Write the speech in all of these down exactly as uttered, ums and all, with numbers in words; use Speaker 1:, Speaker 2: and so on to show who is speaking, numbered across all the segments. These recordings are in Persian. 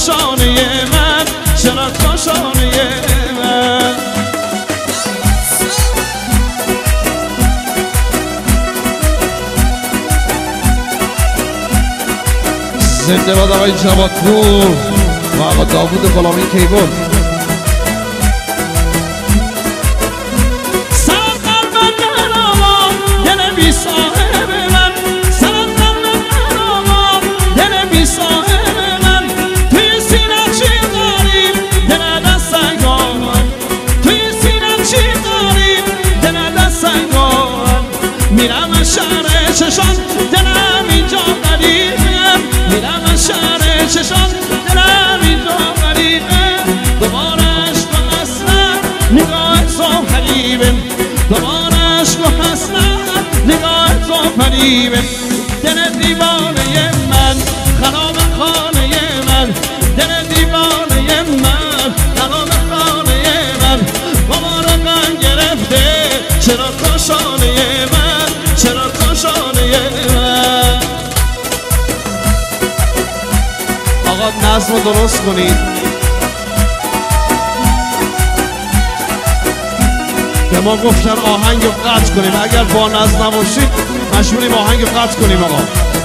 Speaker 1: کاشانه من، چرا کاشانه من. زنده باد آقای جوادپور و آقا داوود غلامی کیبورد. سلام قلب من آقا دل بی صاحب من، سلام قلب من آقا دل بی صاحب من. توی سینه چی داریم دل دست سنگان، توی سینه چی داریم دل دست سنگان. میرم از شهر چشان دلم اینجا غریبه، میرم از شهر چشان دلم اینجا غریبه. دوباره عشق و حسرت نگاه تو غریبه، دوباره عشق و حسرت نگاه تو غریبه. دل دیوانه من خراب خانه من، دل دیوانه من خراب خانه من. بابا رقم گرفته چرا کاشانه من، چرا کاشانه من. آقا نظم رو درست کنید. به ما گفتن آهنگ رو قطع کنیم، اگر با نظم نباشید مجبوریم آهنگ رو قطع کنیم. آقا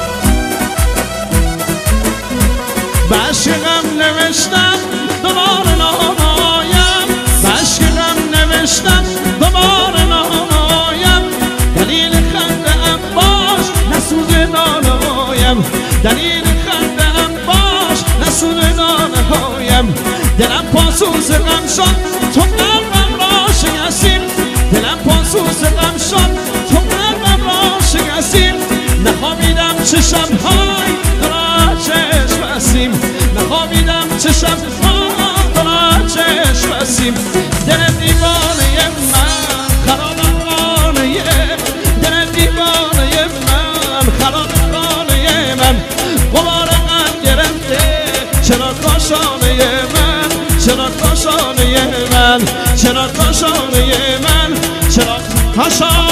Speaker 1: به عشق غم نوشتم دوباره نامایم، به عشق غم نوشتم دوباره نامایم. دلیل خنده ام باش نسوز نانهایم، دلیل خنده ام باش نسوز نانهایم. دلم پاسوز غم شد تو قلبم را شکستیم، دلم پاسوز غم شد تو قلبم را شکستیم. نخوابیدم چه شب‌های دارا چشم بستیم، نخوابیدم چه شب‌های دارا چشم بستیم. دل دیوانه من خراب خانه، دل دیوانه من خراب خانه من. غبار غم گرفته چرا کاشانه من، چرا کاشانه من، چرا کاشانه من، چرا کاشانه